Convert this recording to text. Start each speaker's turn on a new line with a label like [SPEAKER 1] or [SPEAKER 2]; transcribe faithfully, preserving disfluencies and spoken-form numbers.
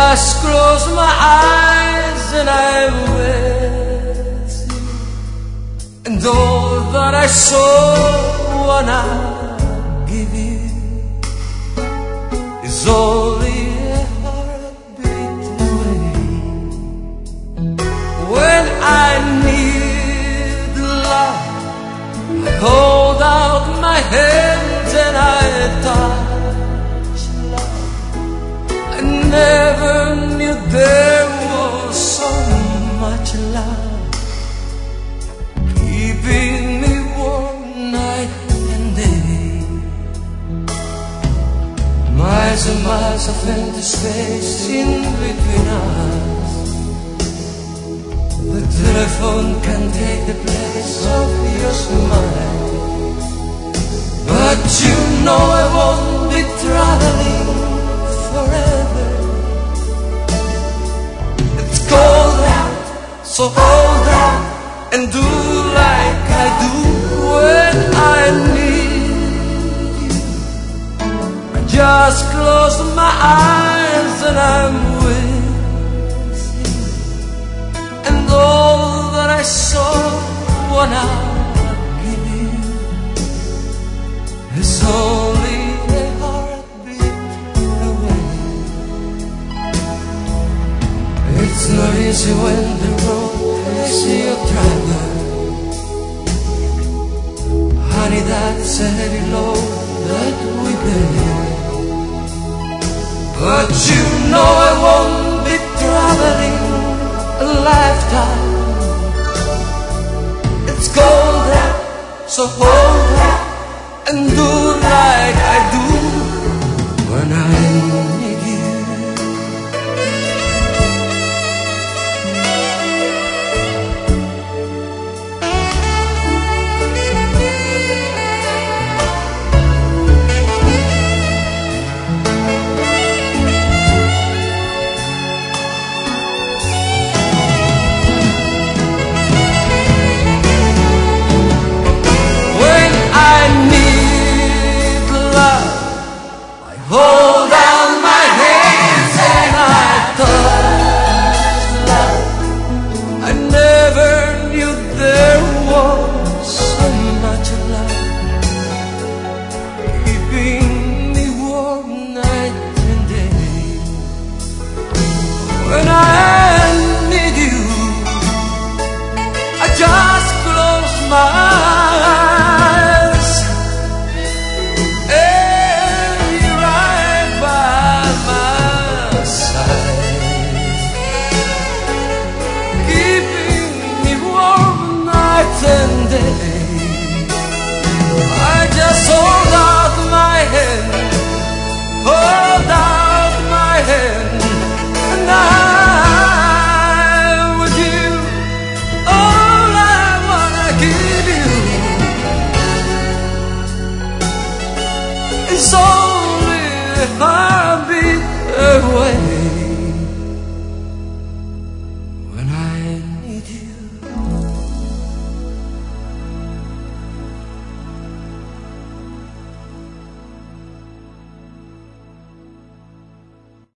[SPEAKER 1] just close my eyes and I'm with you. And all that I so wanna give you is only a heartbeat away. When I need love, I hold out my hands and I touch love. I never knew there was so much love, keeping me warm night and day. Miles and miles of empty space in between us. The telephone can take the place of your smile, but you know I won't be traveling forever. It's cold out, so hold out and do like I do when I need you. I just close my eyes and I'm with you. And all that I so wanna give you is only a heartbeat away. It's not easy when the road is your driver. Honey, that's a heavy load that we bear. But you know I won't be traveling a lifetime. It's cold out, so hold on